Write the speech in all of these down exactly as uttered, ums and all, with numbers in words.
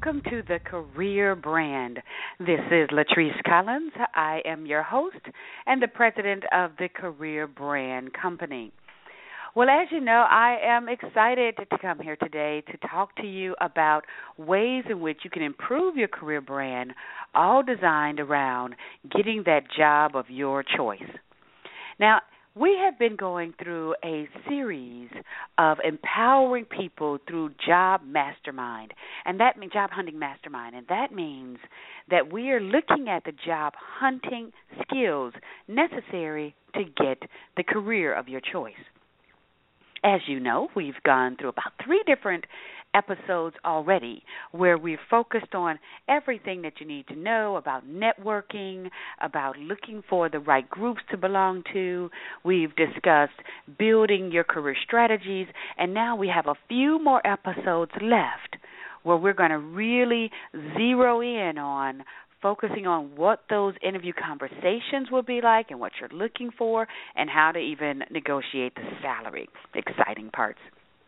welcome to the Career Brand. This is Latrice Collins. I am your host and the president of the Career Brand Company. Well, as you know, I am excited to come here today to talk to you about ways in which you can improve your career brand, all designed around getting that job of your choice. Now, we have been going through a series of empowering people through Job Mastermind, and that means Job Hunting Mastermind, and that means that we are looking at the job hunting skills necessary to get the career of your choice. As you know, we've gone through about three different episodes already where we've focused on everything that you need to know about networking, about looking for the right groups to belong to. We've discussed building your career strategies, and now we have a few more episodes left where we're going to really zero in on focusing on what those interview conversations will be like and what you're looking for and how to even negotiate the salary. Exciting parts.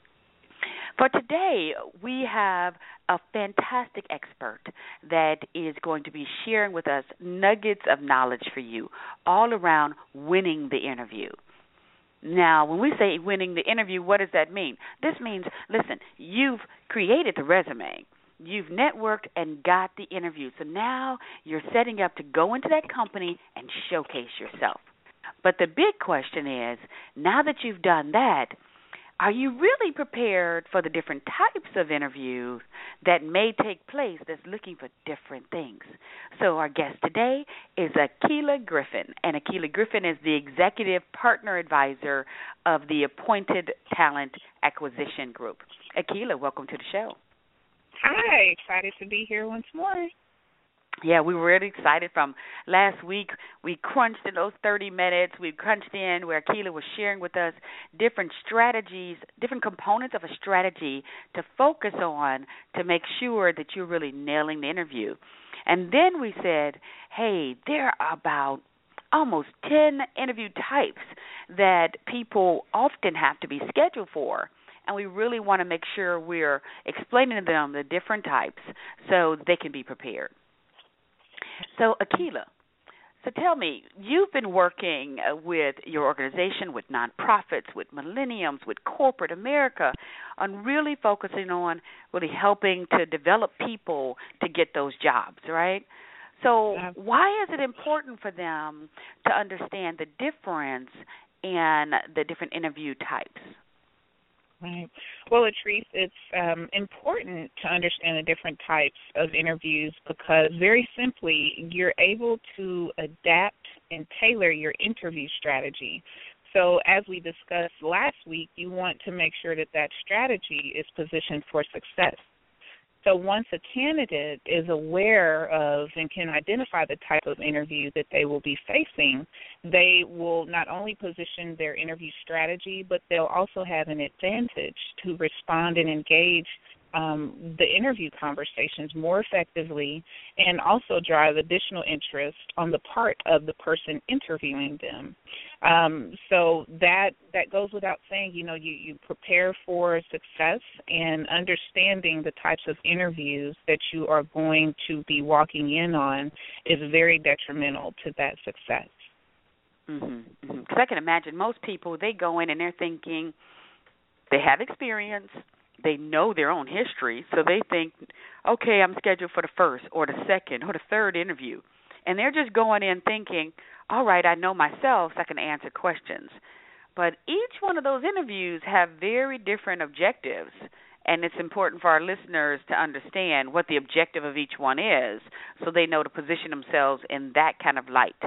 For today, we have a fantastic expert that is going to be sharing with us nuggets of knowledge for you all around winning the interview. Now, when we say winning the interview, what does that mean? This means, listen, you've created the resume. You've networked and got the interview. So now you're setting up to go into that company and showcase yourself. But the big question is, now that you've done that, are you really prepared for the different types of interviews that may take place that's looking for different things? So our guest today is Akila Griffin, and Akila Griffin is the Executive Partner Advisor of the Appointed Talent Acquisition Group. Akila, welcome to the show. Hi, excited to be here once more. Yeah, we were really excited from last week. We crunched in those thirty minutes. We crunched in where Akila was sharing with us different strategies, different components of a strategy to focus on to make sure that you're really nailing the interview. And then we said, hey, there are about almost ten interview types that people often have to be scheduled for. And we really want to make sure we're explaining to them the different types so they can be prepared. So, Akila, so tell me, you've been working with your organization, with nonprofits, with millenniums, with corporate America, on really focusing on really helping to develop people to get those jobs, right? So why is it important for them to understand the difference in the different interview types? Right. Well, Latrice, it's um, important to understand the different types of interviews because very simply you're able to adapt and tailor your interview strategy. So as we discussed last week, you want to make sure that that strategy is positioned for success. So once a candidate is aware of and can identify the type of interview that they will be facing, they will not only position their interview strategy, but they'll also have an advantage to respond and engage um, the interview conversations more effectively and also drive additional interest on the part of the person interviewing them. Um, so that that goes without saying, you know, you, you prepare for success, and understanding the types of interviews that you are going to be walking in on is very detrimental to that success. Mm-hmm. Mm-hmm. I can imagine most people, they go in and they're thinking they have experience, they know their own history, so they think, okay, I'm scheduled for the first or the second or the third interview. And they're just going in thinking, all right, I know myself, so I can answer questions. But each one of those interviews have very different objectives, and it's important for our listeners to understand what the objective of each one is so they know to position themselves in that kind of light.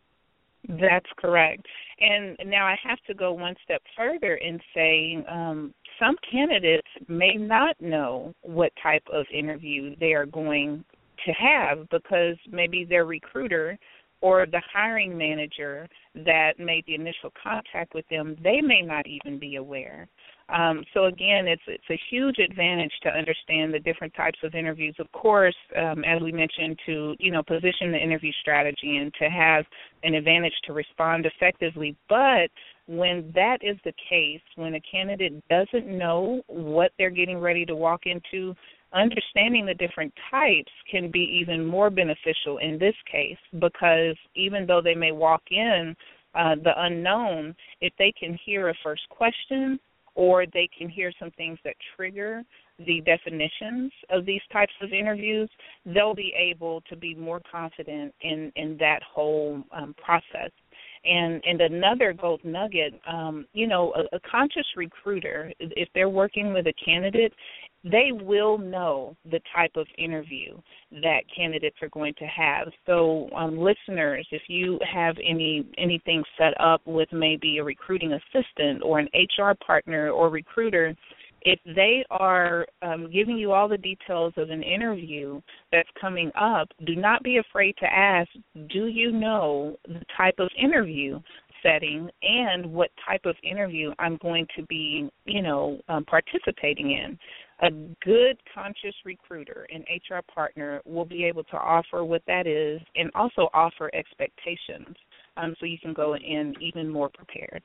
That's correct. And now I have to go one step further in saying um, some candidates may not know what type of interview they are going to have because maybe their recruiter or the hiring manager that made the initial contact with them, they may not even be aware. Um, so again, it's it's a huge advantage to understand the different types of interviews. Of course, um, as we mentioned, to you know position the interview strategy and to have an advantage to respond effectively. But when that is the case, when a candidate doesn't know what they're getting ready to walk into, understanding the different types can be even more beneficial in this case, because even though they may walk in uh, the unknown, if they can hear a first question or they can hear some things that trigger the definitions of these types of interviews, they'll be able to be more confident in, in that whole um, process. And and another gold nugget, um, you know, a, a conscious recruiter, if they're working with a candidate, they will know the type of interview that candidates are going to have. So um, listeners, if you have any anything set up with maybe a recruiting assistant or an H R partner or recruiter, if they are um, giving you all the details of an interview that's coming up, do not be afraid to ask, do you know the type of interview setting and what type of interview I'm going to be, you know, um, participating in? A good conscious recruiter and H R partner will be able to offer what that is and also offer expectations, um, so you can go in even more prepared.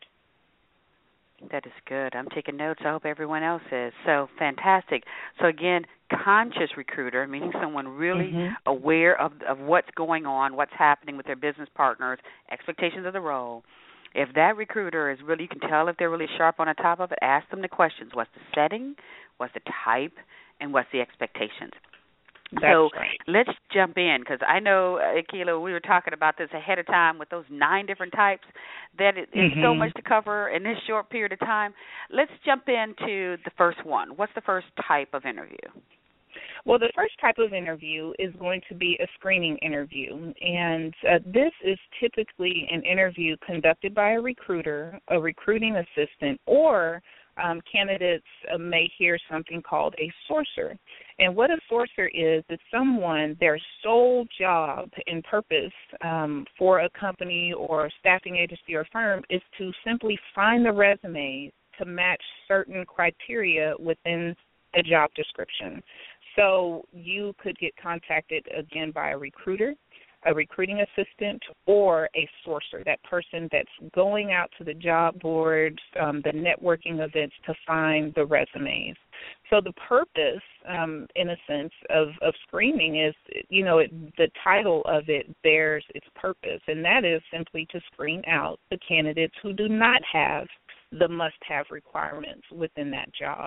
That is good. I'm taking notes. I hope everyone else is. So fantastic. So again, conscious recruiter, meaning someone really mm-hmm. aware of, of what's going on, what's happening with their business partners, expectations of the role. If that recruiter is really, you can tell if they're really sharp on the top of it, ask them the questions. What's the setting? What's the type? And what's the expectations? That's so right. Let's jump in, because I know, Akilah, we were talking about this ahead of time with those nine different types, that it, mm-hmm. it's so much to cover in this short period of time. Let's jump into the first one. What's the first type of interview? Well, the first type of interview is going to be a screening interview, and uh, this is typically an interview conducted by a recruiter, a recruiting assistant, or Um, candidates uh, may hear something called a sourcer. And what a sourcer is, is someone, their sole job and purpose um, for a company or staffing agency or firm is to simply find the resumes to match certain criteria within a job description. So you could get contacted, again, by a recruiter, a recruiting assistant, or a sourcer, that person that's going out to the job boards, um, the networking events to find the resumes. So the purpose, um, in a sense, of, of screening is, you know, it, the title of it bears its purpose, and that is simply to screen out the candidates who do not have the must-have requirements within that job.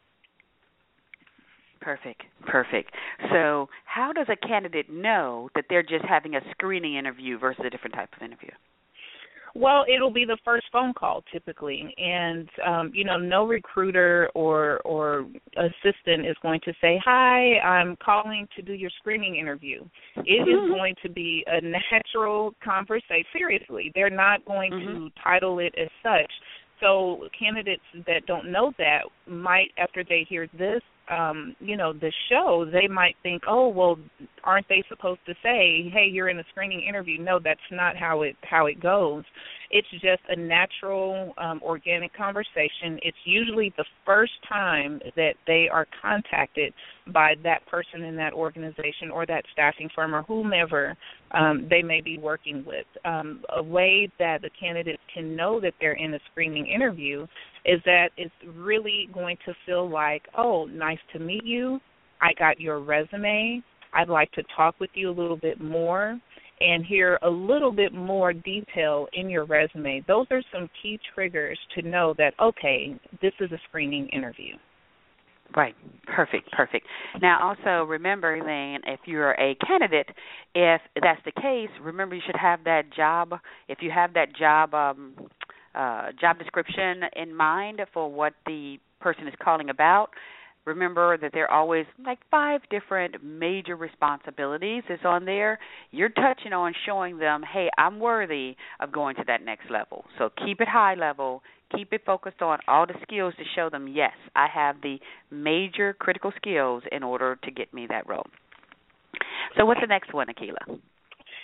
Perfect, perfect. So how does a candidate know that they're just having a screening interview versus a different type of interview? Well, it'll be the first phone call typically, and um, you know, no recruiter or or assistant is going to say, "Hi, I'm calling to do your screening interview." It is going to be a natural conversation. Seriously, they're not going mm-hmm. to title it as such. So candidates that don't know that might, after they hear this, um, you know, the show, they might think, oh, well, aren't they supposed to say, hey, you're in a screening interview? No, that's not how it how it goes. It's just a natural, um, organic conversation. It's usually the first time that they are contacted by that person in that organization or that staffing firm or whomever um, they may be working with. Um, a way that the candidates can know that they're in a screening interview is that it's really going to feel like, oh, nice to meet you. I got your resume. I'd like to talk with you a little bit more and hear a little bit more detail in your resume. Those are some key triggers to know that, okay, this is a screening interview. Right. Perfect. Perfect. Now, also remember, Elaine, if you're a candidate, if that's the case, remember you should have that job. If you have that job um, uh, job description in mind for what the person is calling about, remember that there are always like five different major responsibilities is on there. You're touching on showing them, hey, I'm worthy of going to that next level. So keep it high level. Keep it focused on all the skills to show them, yes, I have the major critical skills in order to get me that role. So what's the next one, Akilah?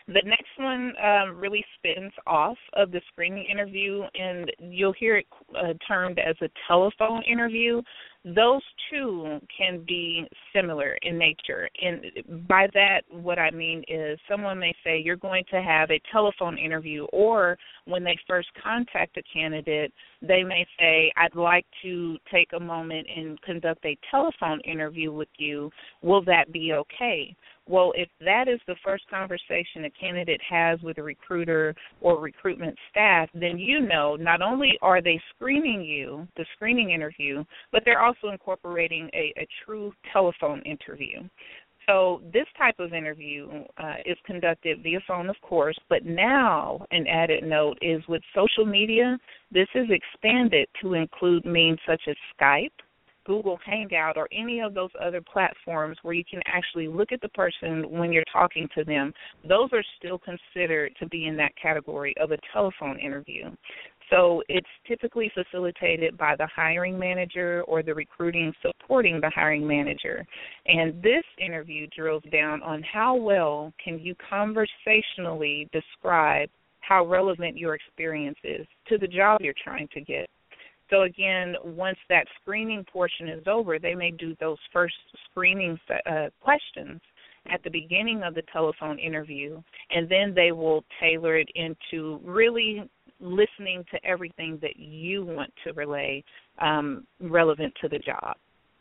The next one um, really spins off of the screening interview, and you'll hear it uh, termed as a telephone interview. Those two can be similar in nature. And by that, what I mean is someone may say you're going to have a telephone interview, or when they first contact a candidate, they may say, I'd like to take a moment and conduct a telephone interview with you. Will that be okay? Well, if that is the first conversation a candidate has with a recruiter or recruitment staff, then you know not only are they screening you, the screening interview, but they're also incorporating a, a true telephone interview. So this type of interview uh, is conducted via phone, of course, but now an added note is with social media, this is expanded to include means such as Skype, Google Hangout, or any of those other platforms where you can actually look at the person when you're talking to them. Those are still considered to be in that category of a telephone interview. So it's typically facilitated by the hiring manager or the recruiting supporting the hiring manager. And this interview drills down on how well can you conversationally describe how relevant your experience is to the job you're trying to get. So, again, once that screening portion is over, they may do those first screening uh, questions at the beginning of the telephone interview, and then they will tailor it into really listening to everything that you want to relay um, relevant to the job.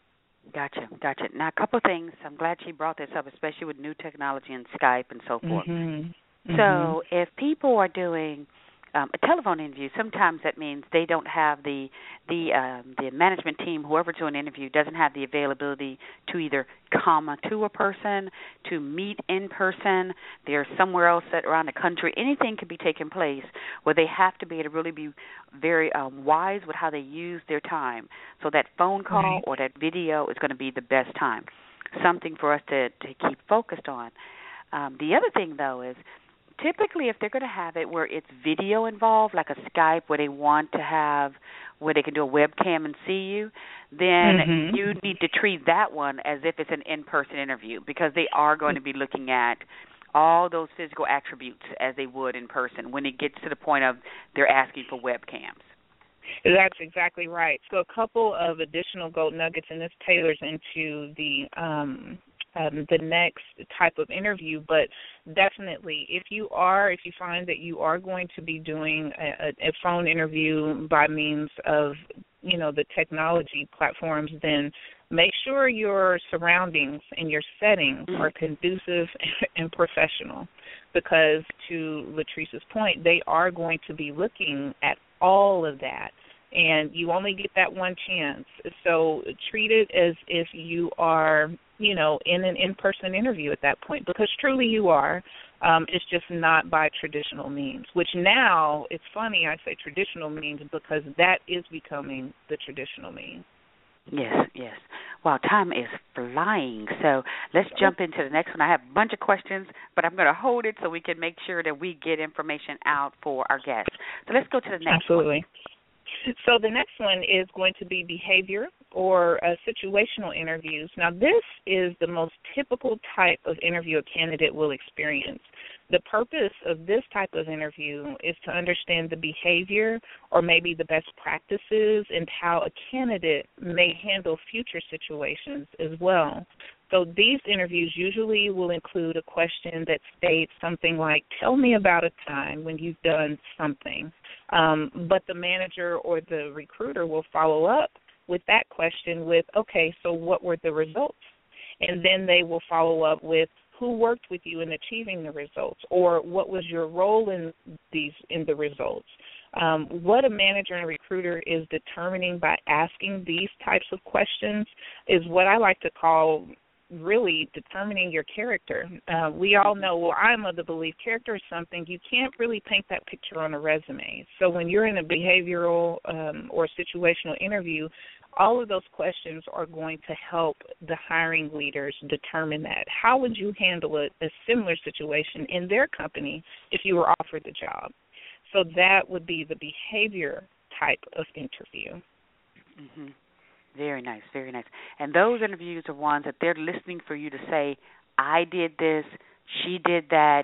Gotcha, gotcha. Now, a couple of things. I'm glad she brought this up, especially with new technology and Skype and so forth. Mm-hmm. So mm-hmm. if people are doing Um, a telephone interview, sometimes that means they don't have the the um, the management team, whoever's doing an interview, doesn't have the availability to either come to a person, to meet in person. They're somewhere else around the country. Anything could be taking place where they have to be able to really be very um, wise with how they use their time. So that phone call Right. or that video is going to be the best time, something for us to, to keep focused on. Um, the other thing, though, is typically, if they're going to have it where it's video involved, like a Skype where they want to have, where they can do a webcam and see you, then mm-hmm. you need to treat that one as if it's an in-person interview, because they are going to be looking at all those physical attributes as they would in person when it gets to the point of they're asking for webcams. That's exactly right. So a couple of additional gold nuggets, and this tailors into the um, Um, the next type of interview, but definitely if you are, if you find that you are going to be doing a, a phone interview by means of, you know, the technology platforms, then make sure your surroundings and your settings are conducive and professional, because to Latrice's point, they are going to be looking at all of that. And you only get that one chance. So treat it as if you are, you know, in an in-person interview at that point, because truly you are. Um, it's just not by traditional means, which now, it's funny I say traditional means because that is becoming the traditional means. Yes, yes. Wow, time is flying. So let's jump into the next one. I have a bunch of questions, but I'm going to hold it so we can make sure that we get information out for our guests. So let's go to the next Absolutely. one. So the next one is going to be behavior or uh, situational interviews. Now, this is the most typical type of interview a candidate will experience. The purpose of this type of interview is to understand the behavior or maybe the best practices and how a candidate may handle future situations as well. So these interviews usually will include a question that states something like, tell me about a time when you've done something. Um, but the manager or the recruiter will follow up with that question with, okay, so what were the results? And then they will follow up with, who worked with you in achieving the results, or what was your role in these in the results? Um, what a manager and recruiter is determining by asking these types of questions is what I like to call really determining your character. Uh, we all know, well, I'm of the belief character is something you can't really paint that picture on a resume. So when you're in a behavioral um, or situational interview, all of those questions are going to help the hiring leaders determine that. How would you handle a, a similar situation in their company if you were offered the job? So that would be the behavior type of interview. Mm-hmm. Very nice, very nice. And those interviews are ones that they're listening for you to say, I did this, she did that,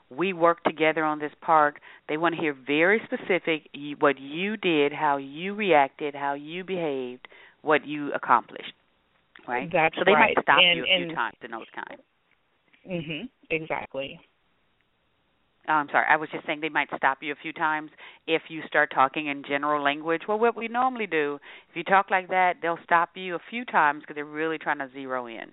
we work together on this part. They want to hear very specific what you did, how you reacted, how you behaved, what you accomplished, right? That's so they right. might stop and, you a and, few times in those kinds. Mhm. Exactly. Oh, I'm sorry. I was just saying they might stop you a few times if you start talking in general language. Well, what we normally do, if you talk like that, they'll stop you a few times because they're really trying to zero in.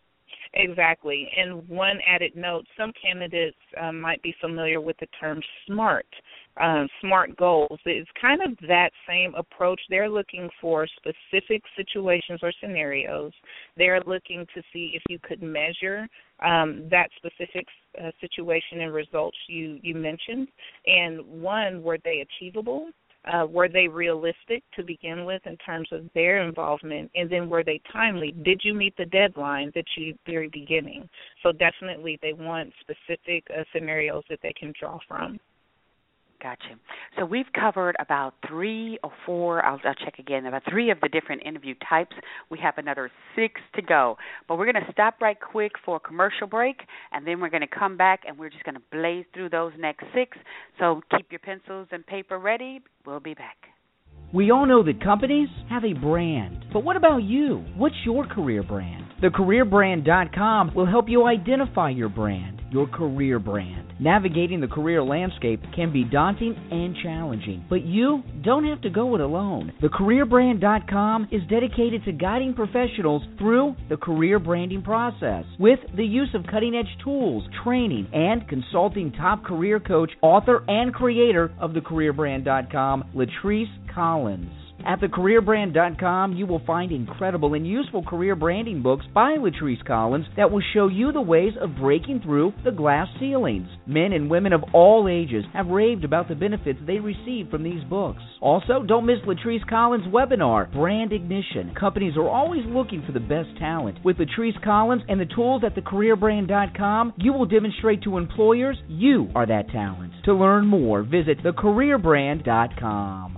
Exactly. And one added note, some candidates um, might be familiar with the term SMART, um, SMART goals. It's kind of that same approach. They're looking for specific situations or scenarios. They're looking to see if you could measure um, that specific uh, situation and results you, you mentioned. And one, were they achievable? Uh, were they realistic to begin with in terms of their involvement? And then were they timely? Did you meet the deadline that you very beginning? So definitely they want specific uh, scenarios that they can draw from. Gotcha. So we've covered about three or four, I'll, I'll check again, about three of the different interview types. We have another six to go. But we're going to stop right quick for a commercial break, and then we're going to come back, and we're just going to blaze through those next six. So keep your pencils and paper ready. We'll be back. We all know that companies have a brand, but what about you? What's your career brand? the career brand dot com will help you identify your brand, your career brand. Navigating the career landscape can be daunting and challenging, but you don't have to go it alone. the career brand dot com is dedicated to guiding professionals through the career branding process with the use of cutting-edge tools, training, and consulting top career coach, author, and creator of the career brand dot com, Latrice Collins. At the career brand dot com, you will find incredible and useful career branding books by Latrice Collins that will show you the ways of breaking through the glass ceilings. Men and women of all ages have raved about the benefits they receive from these books. Also, don't miss Latrice Collins' webinar, Brand Ignition. Companies are always looking for the best talent. With Latrice Collins and the tools at the career brand dot com, you will demonstrate to employers you are that talent. To learn more, visit the career brand dot com.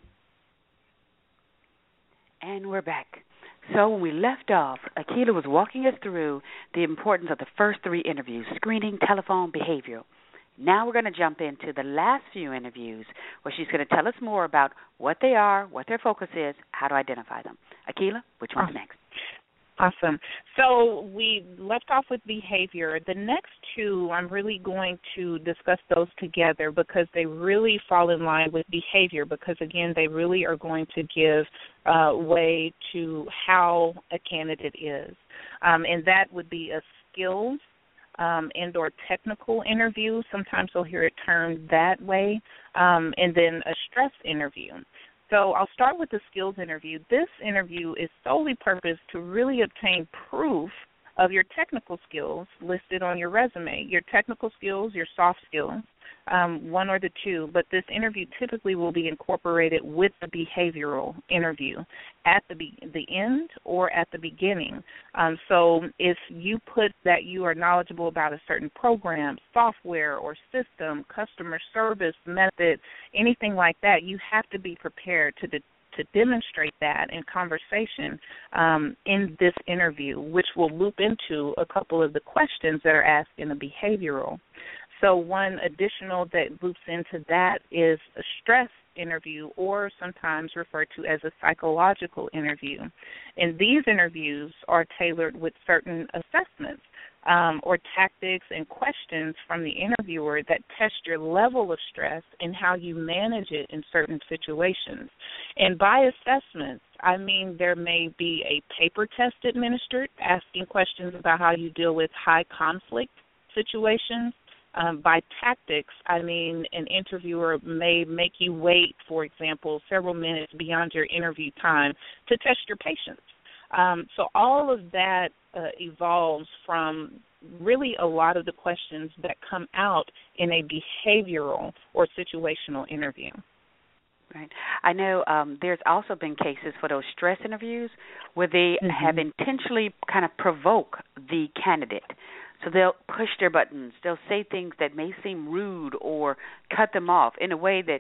And we're back. So when we left off, Akilah was walking us through the importance of the first three interviews, screening, telephone, behavioral. Now we're going to jump into the last few interviews where she's going to tell us more about what they are, what their focus is, how to identify them. Akilah, which one's awesome. next? Awesome. So we left off with behavior. The next two, I'm really going to discuss those together because they really fall in line with behavior because, again, they really are going to give uh, way to how a candidate is. Um, and that would be a skills um, and or technical interview. Sometimes you'll hear it termed that way. Um, and then a stress interview. So I'll start with the skills interview. This interview is solely purposed to really obtain proof of your technical skills listed on your resume, your technical skills, your soft skills, um, one or the two. But this interview typically will be incorporated with the behavioral interview at the be- the end or at the beginning. Um, so if you put that you are knowledgeable about a certain program, software, or system, customer service method, anything like that, you have to be prepared to de- to demonstrate that in conversation um, in this interview, which will loop into a couple of the questions that are asked in the behavioral. So one additional that loops into that is a stress interview, or sometimes referred to as a psychological interview. And these interviews are tailored with certain assessments um, or tactics and questions from the interviewer that test your level of stress and how you manage it in certain situations. And by assessments, I mean there may be a paper test administered asking questions about how you deal with high conflict situations. Um, by tactics, I mean an interviewer may make you wait, for example, several minutes beyond your interview time to test your patience. Um, so all of that uh, evolves from really a lot of the questions that come out in a behavioral or situational interview. Right. I know um, there's also been cases for those stress interviews where they mm-hmm. have intentionally kind of provoke the candidate. So they'll push their buttons. They'll say things that may seem rude or cut them off in a way that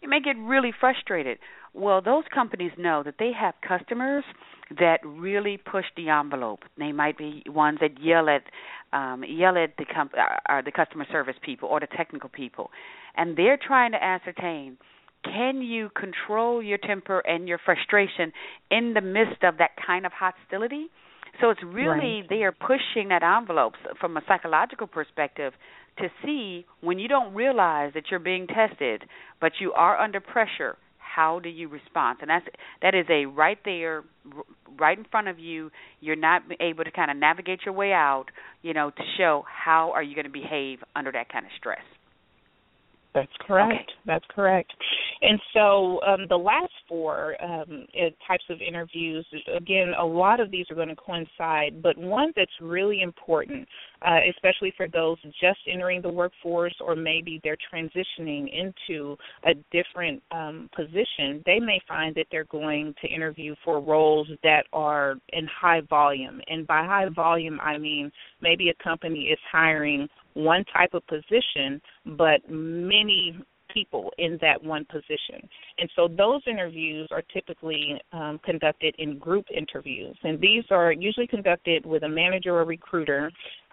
You may get really frustrated. Well, those companies know that they have customers that really push the envelope. They might be ones that yell at um, yell at the comp- uh, the customer service people or the technical people, and they're trying to ascertain, can you control your temper and your frustration in the midst of that kind of hostility? So it's really, right. they are pushing that envelope from a psychological perspective to see when you don't realize that you're being tested, but you are under pressure, how do you respond? And that's that is a right there, right in front of you. You're not able to kind of navigate your way out, you know, to show how are you going to behave under that kind of stress. That's correct. Okay. That's correct. And so um, the last four um, types of interviews, again, a lot of these are going to coincide, but one that's really important, uh, especially for those just entering the workforce or maybe they're transitioning into a different um, position, they may find that they're going to interview for roles that are in high volume. And by high volume, I mean maybe a company is hiring one type of position, but many people in that one position. And so those interviews are typically um, conducted in group interviews. And these are usually conducted with a manager or recruiter,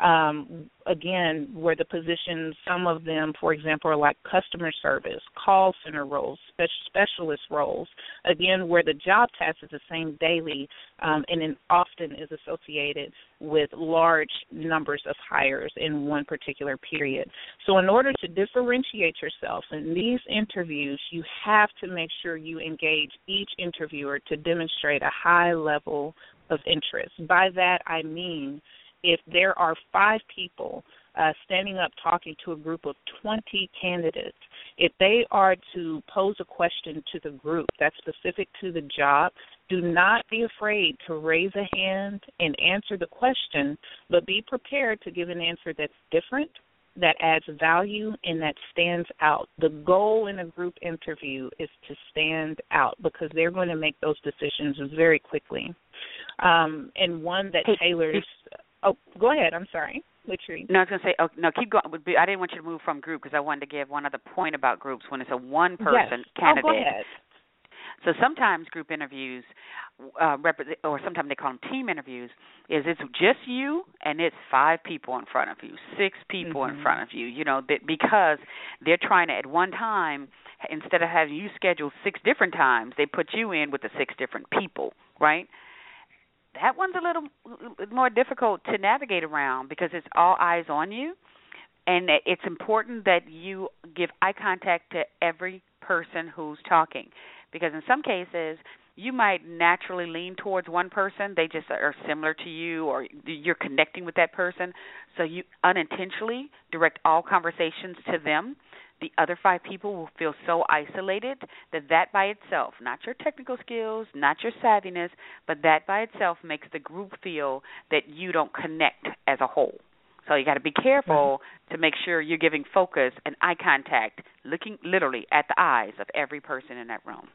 um, again, where the positions, some of them, for example, are like customer service, call center roles, spe- specialist roles, again, where the job task is the same daily um, and then often is associated with large numbers of hires in one particular period. So in order to differentiate yourself in these interviews, you have to make sure you engage each interviewer to demonstrate a high level of interest. By that, I mean if there are five people uh, standing up talking to a group of twenty candidates, if they are to pose a question to the group that's specific to the job, do not be afraid to raise a hand and answer the question, but be prepared to give an answer that's different, that adds value, and that stands out. The goal in a group interview is to stand out because they're going to make those decisions very quickly. Um, and one that hey, tailors – oh, go ahead. I'm sorry. Latrice. No, I was going to say, oh, no, keep going. I didn't want you to move from group because I wanted to give one other point about groups when it's a one-person yes. candidate. Oh, go ahead. So sometimes group interviews, uh, represent, or sometimes they call them team interviews, is it's just you and it's five people in front of you, six people mm-hmm. in front of you, you know, that because they're trying to at one time, instead of having you schedule six different times, they put you in with the six different people, right? That one's a little more difficult to navigate around because it's all eyes on you, and it's important that you give eye contact to every person who's talking. Because in some cases, you might naturally lean towards one person. They just are similar to you or you're connecting with that person. So you unintentionally direct all conversations to them. The other five people will feel so isolated that that by itself, not your technical skills, not your savviness, but that by itself makes the group feel that you don't connect as a whole. So you got to be careful to make sure you're giving focus and eye contact, looking literally at the eyes of every person in that room.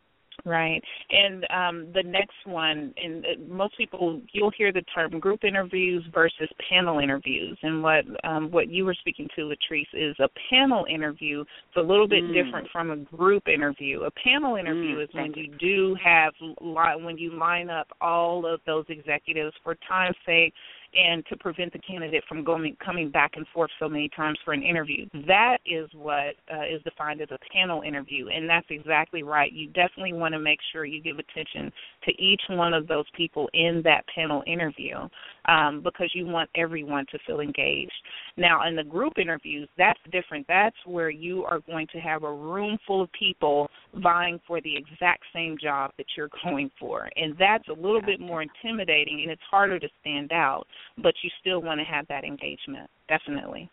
Right. And um, the next one, and most people, you'll hear the term group interviews versus panel interviews. And what um, what you were speaking to, Latrice, is a panel interview. It's a little bit mm. different from a group interview. A panel interview mm, is when you do have, when you line up all of those executives for time's sake, and to prevent the candidate from going coming back and forth so many times for an interview. That is what uh, is defined as a panel interview, and that's exactly right. You definitely want to make sure you give attention to each one of those people in that panel interview um, because you want everyone to feel engaged. Now, in the group interviews, that's different. That's where you are going to have a room full of people vying for the exact same job that you're going for, and that's a little bit more intimidating, and it's harder to stand out. But you still want to have that engagement, definitely.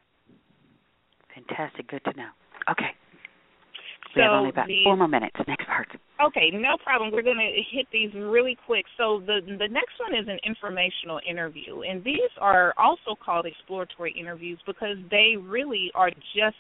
Fantastic. Good to know. Okay. So we have only about the, four more minutes. Next part. Okay, no problem. We're going to hit these really quick. So the the next one is an informational interview, and these are also called exploratory interviews because they really are just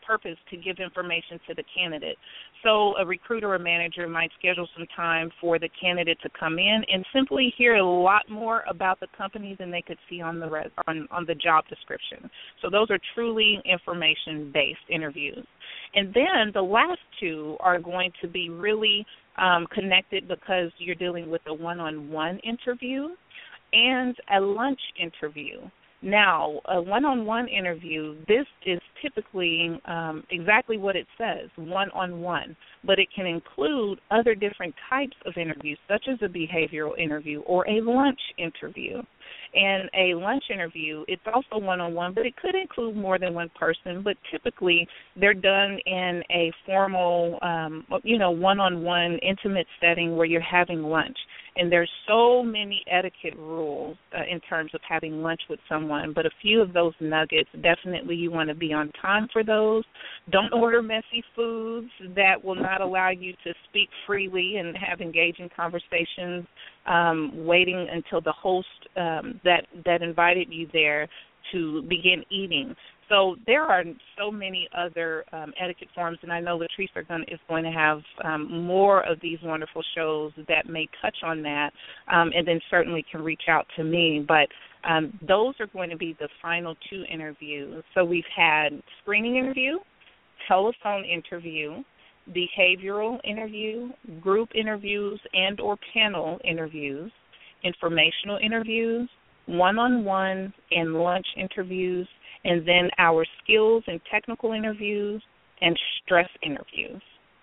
purpose to give information to the candidate. So a recruiter or manager might schedule some time for the candidate to come in and simply hear a lot more about the company than they could see on the res- on, on the job description. So those are truly information-based interviews. And then the last two are going to be really um, connected because you're dealing with a one-on-one interview and a lunch interview. Now, a one-on-one interview, this is typically um, exactly what it says, one-on-one, but it can include other different types of interviews, such as a behavioral interview or a lunch interview. And a lunch interview, it's also one-on-one, but it could include more than one person, but typically they're done in a formal, um, you know, one-on-one intimate setting where you're having lunch. And there's so many etiquette rules uh, in terms of having lunch with someone, but a few of those nuggets, definitely you want to be on time for those. Don't order messy foods that will not allow you to speak freely and have engaging conversations, um, waiting until the host um, that, that invited you there to begin eating. So there are so many other um, etiquette forms, and I know Latrice are going, is going to have um, more of these wonderful shows that may touch on that, um, and then certainly can reach out to me. But um, those are going to be the final two interviews. So we've had screening interview, telephone interview, behavioral interview, group interviews and or panel interviews, informational interviews, one-on-one and lunch interviews, and then our skills and technical interviews and stress interviews.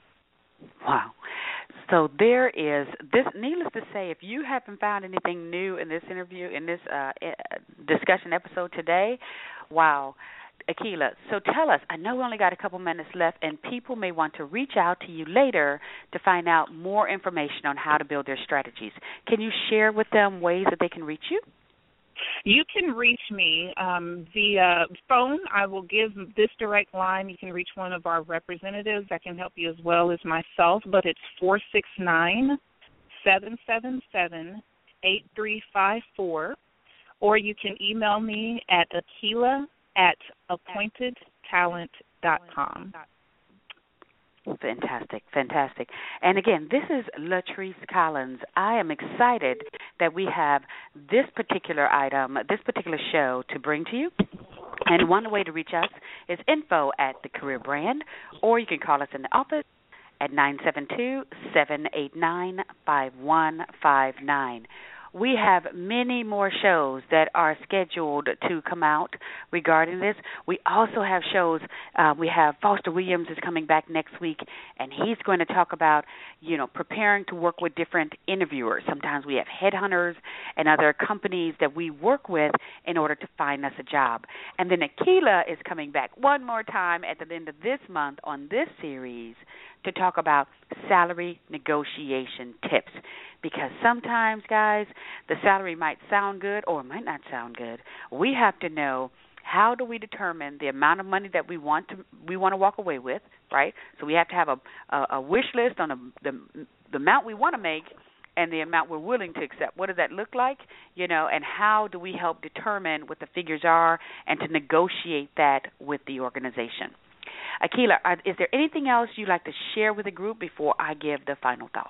Wow. So there is this. Needless to say, if you haven't found anything new in this interview, in this uh, discussion episode today, wow. Akilah, so tell us, I know we only got a couple minutes left, and people may want to reach out to you later to find out more information on how to build their strategies. Can you share with them ways that they can reach you? You can reach me um, via phone. I will give this direct line. You can reach one of our representatives that can help you as well as myself, but it's four six nine, seven seven seven, eight three five four, or you can email me at Akilah at appointed talent dot com. Fantastic, fantastic. And again, this is Latrice Collins. I am excited that we have this particular item, this particular show to bring to you. And one way to reach us is info at The Career Brand, or you can call us in the office at nine seven two, seven eight nine, five one five nine. We have many more shows that are scheduled to come out regarding this. We also have shows. Uh, we have Foster Williams is coming back next week, and he's going to talk about, you know, preparing to work with different interviewers. Sometimes we have headhunters and other companies that we work with in order to find us a job. And then Akilah is coming back one more time at the end of this month on this series to talk about salary negotiation tips. Because sometimes, guys, the salary might sound good or it might not sound good. We have to know, how do we determine the amount of money that we want to we want to walk away with, right? So we have to have a, a, a wish list on a, the the amount we want to make and the amount we're willing to accept. What does that look like? You know, and how do we help determine what the figures are and to negotiate that with the organization? Akilah, are, is there anything else you'd like to share with the group before I give the final thoughts?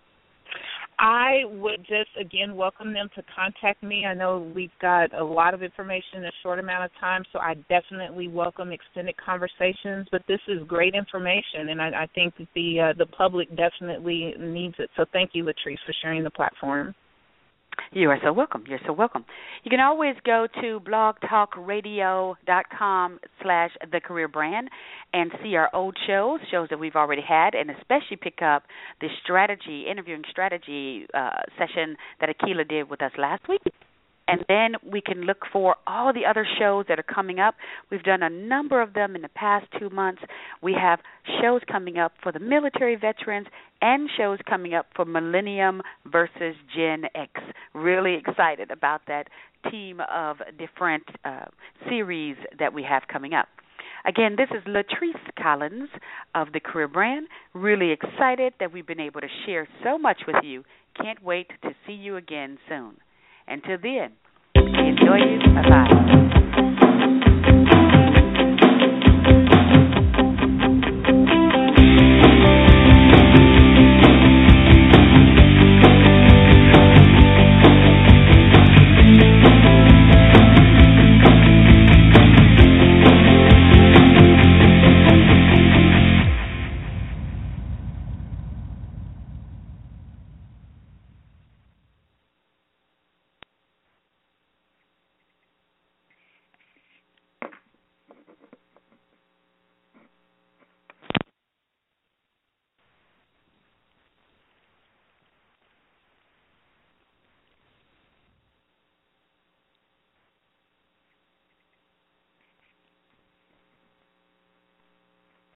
I would just, again, welcome them to contact me. I know we've got a lot of information in a short amount of time, so I definitely welcome extended conversations. But this is great information, and I, I think that the uh, the public definitely needs it. So thank you, Latrice, for sharing the platform. You are so welcome. You're so welcome. You can always go to blogtalkradio.com slash the career brand and see our old shows, shows that we've already had, and especially pick up the strategy, interviewing strategy uh, session that Akilah did with us last week. And then we can look for all the other shows that are coming up. We've done a number of them in the past two months. We have shows coming up for the military veterans and shows coming up for Millennium versus Gen X. Really excited about that team of different uh, series that we have coming up. Again, this is Latrice Collins of The Career Brand. Really excited that we've been able to share so much with you. Can't wait to see you again soon. Until then, enjoy you. Bye-bye.